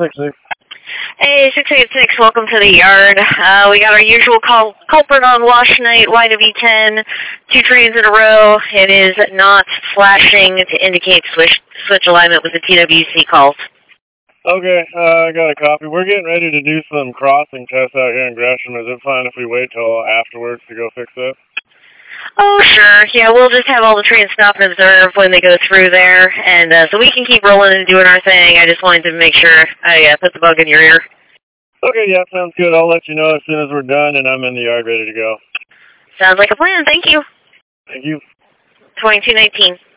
686. Hey, 686, welcome to the yard. We got our usual culprit on wash night, YW10, 2 trains in a row. It is not flashing to indicate switch alignment with the TWC calls. Okay, I got a copy. We're getting ready to do some crossing tests out here in Gresham. Is it fine if we wait till afterwards to go fix this? Oh, sure. Yeah, we'll just have all the trains stop and observe when they go through there, and so we can keep rolling and doing our thing. I just wanted to make sure I put the bug in your ear. Okay, yeah, sounds good. I'll let you know as soon as we're done and I'm in the yard ready to go. Sounds like a plan. Thank you. Thank you. 2219.